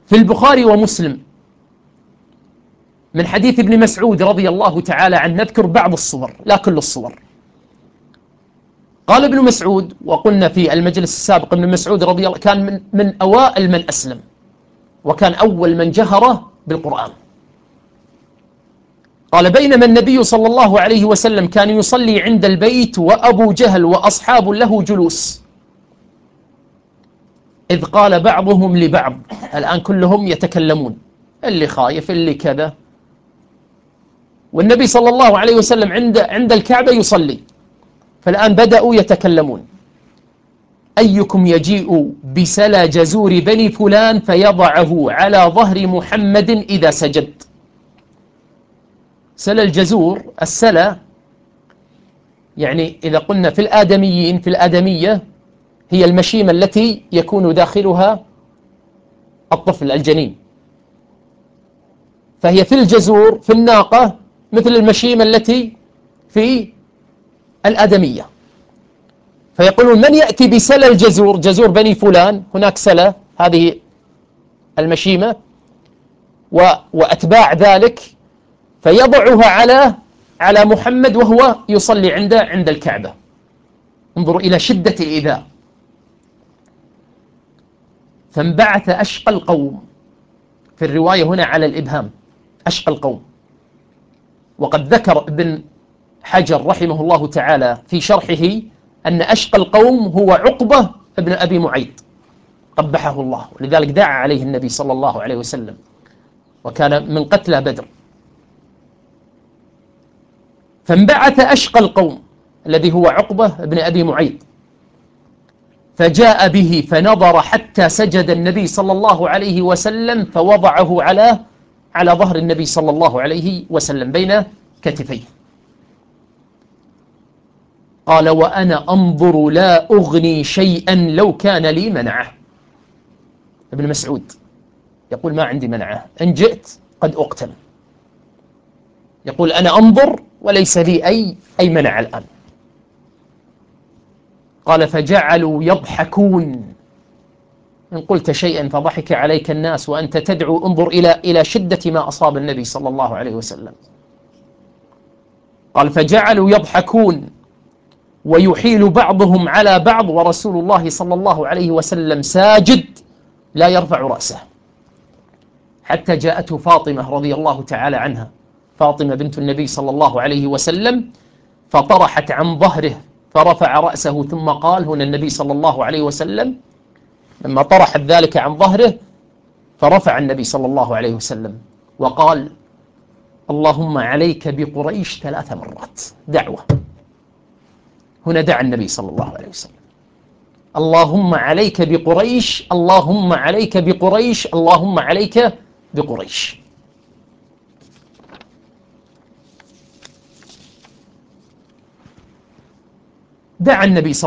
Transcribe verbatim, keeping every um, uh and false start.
في البخاري ومسلم من حديث ابن مسعود رضي الله تعالى عنه، نذكر بعض الصور لا كل الصور. قال ابن مسعود، وقلنا في المجلس السابق ابن مسعود رضي الله كان من, من أوائل من أسلم، وكان أول من جهر بالقرآن. قال: بينما النبي صلى الله عليه وسلم كان يصلي عند البيت وأبو جهل وأصحاب له جلوس، إذ قال بعضهم لبعض، الآن كلهم يتكلمون، اللي خايف اللي كذا، والنبي صلى الله عليه وسلم عند عند الكعبة يصلي، فالآن بدأوا يتكلمون: أيكم يجيء بسلى جزور بني فلان فيضعه على ظهر محمد إذا سجد. سلى الجزور، السلى يعني إذا قلنا في الآدميين في الآدمية هي المشيمة التي يكون داخلها الطفل الجنين، فهي في الجزور في الناقة مثل المشيمة التي في الآدمية. فيقولون: من يأتي بسلى الجزور، جزور بني فلان، هناك سلى هذه المشيمة وأتباع ذلك، فيضعها على على محمد وهو يصلي عند عند الكعبة. انظروا إلى شدة الإيذاء. فانبعث أشقى القوم، في الرواية هنا على الإبهام، أشقى القوم. وقد ذكر ابن حجر رحمه الله تعالى في شرحه أن أشقى القوم هو عقبة ابن أبي معيط قبحه الله، ولذلك دعا عليه النبي صلى الله عليه وسلم، وكان من قتلى بدر. فانبعث أشقى القوم الذي هو عقبة ابن أبي معيط، فجاء به فنظر حتى سجد النبي صلى الله عليه وسلم، فوضعه على على ظهر النبي صلى الله عليه وسلم بين كتفيه. قال: وأنا أنظر لا أغني شيئا لو كان لي منعه. ابن مسعود يقول: ما عندي منعه، إن جئت قد أقتل. يقول: أنا أنظر وليس لي أي أي منع الآن. قال: فجعلوا يضحكون، إن قلت شيئا فضحك عليك الناس وأنت تدعو. انظر إلى إلى شدة ما أصاب النبي صلى الله عليه وسلم. قال: فجعلوا يضحكون ويحيل بعضهم على بعض ورسول الله صلى الله عليه وسلم ساجد لا يرفع رأسه، حتى جاءته فاطمة رضي الله تعالى عنها، فاطمة بنت النبي صلى الله عليه وسلم، فطرحت عن ظهره فرفع رأسه، ثم قال، هنا النبي صلى الله عليه وسلم لما طرحت ذلك عن ظهره فرفع النبي صلى الله عليه وسلم وقال: اللهم عليك بقريش ثلاث مرات، دعوة. هنا دعا النبي صلى الله عليه وسلم: اللهم عليك بقريش، اللهم عليك بقريش، اللهم عليك بقريش. دعا النبي صلى